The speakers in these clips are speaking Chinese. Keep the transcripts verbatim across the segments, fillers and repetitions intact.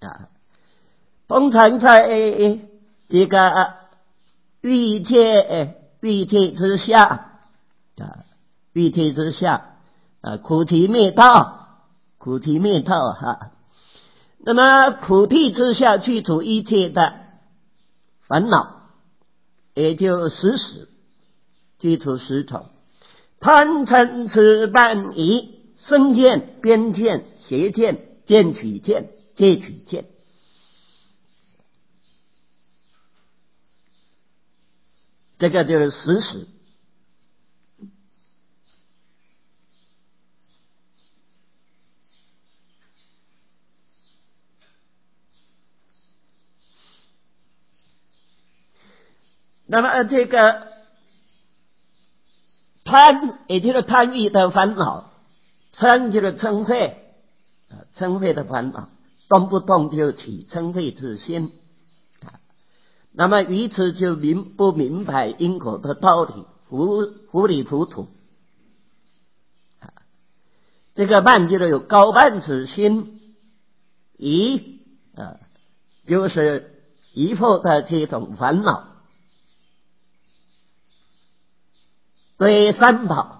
啊。通常在这个欲界欲界之下啊，欲界之下啊，苦集灭道，苦集灭道哈。那么苦地之下去除一切的烦恼，也就十使，去除十种贪嗔痴慢疑身见边见邪见见取见戒取见。这个就是十使。那么这个贪，也就是贪欲的烦恼，嗔就是嗔恚，嗔恚的烦恼，动不动就起嗔恚之心。那么于此就明不明白因果的道理，糊糊里糊涂。这个慢就是有高慢之心，疑啊，就是疑惑的这种烦恼。对三宝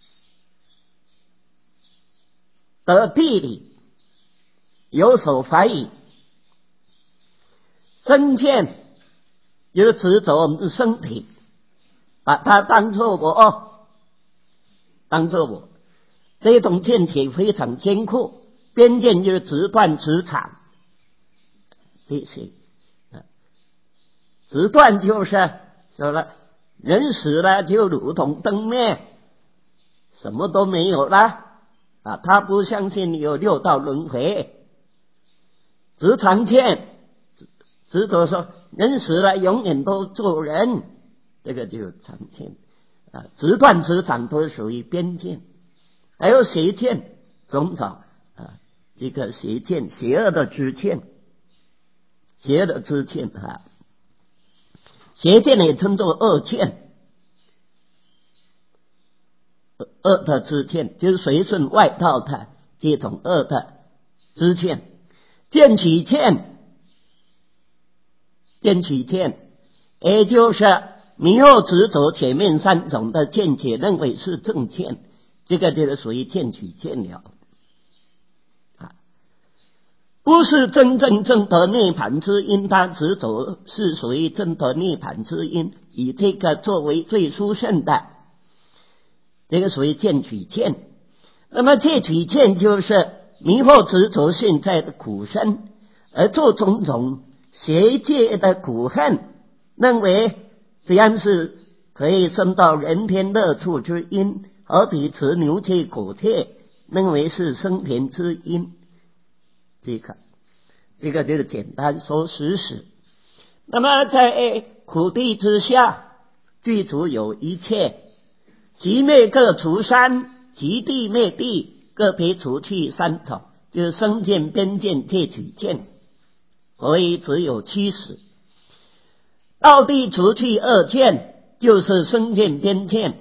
的地理有所怀疑，身见就是执着我们的身体，把它当作我，当作我，这种见解非常坚固。边见就是直断直场，这些直断就是说了，人死了就如同灯灭，什么都没有了啊！他不相信有六道轮回。直常见执着说人死了永远都做人，这个就常见啊。直断直场都属于边见。还有邪见种种啊，这个邪见邪恶的知见，邪恶的知见啊，邪见也称作恶见，恶的知见就是随顺外道的这种恶的知见。见取见，见取见也就是迷惑执着前面三种的见解，认为是正见，这个就是属于见取见了啊，不是真正证得涅槃之因。他执着是属于证得涅槃之因，以这个作为最殊胜的，这个属于见取见。那么戒取见就是迷惑执着现在的苦身，而做种种邪界的苦恨，认为这样是可以升到人天乐处之因，而比持牛切果切，认为是升天之因。这个这个就是简单说实实。那么在苦地之下，具足有一切，即灭各除三，即地灭地，各别除去三种，就是身见边见戒取见，所以只有七十。道地除去二见，就是身见边见，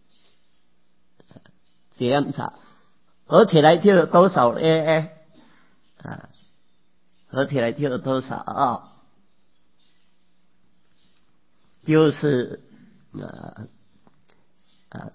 这样子合起来就有多少呢？啊，合起来就有多少？就是呃呃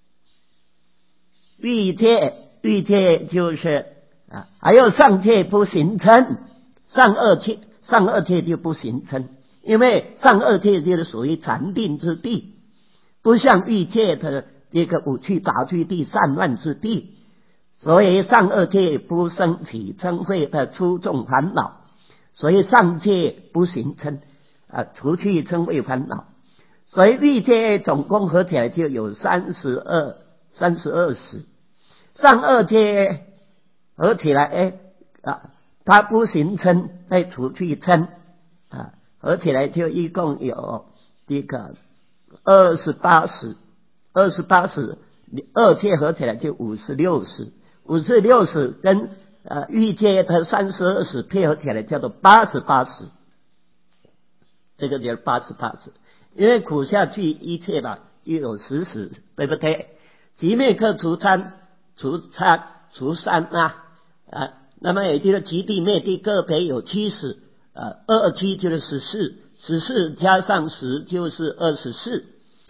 欲界，欲界就是啊，还有上界不形成，上二界，上二界就不形成，因为上二界就是属于禅定之地，不像欲界的这个五趣杂居地散乱之地，所以上二界不生起嗔恚的粗重烦恼，所以上界不形成啊，除去嗔恚烦恼。所以欲界总共合起来就有三十二，三十二使。上二界合起来，哎啊，它不形成，再除去嗔啊，合起来就一共有这个二十八使，二十八使，二界合起来就五十六使，五十六使跟呃欲界的三十二使配合起来叫做八十八使，这个叫八十八使。因为苦下去一切吧，又有十使，对不对？即灭各除三，除三除三啊啊， 那么也就是极地灭地各别有七十，呃，二七就是十四，十四加上十就是二十四。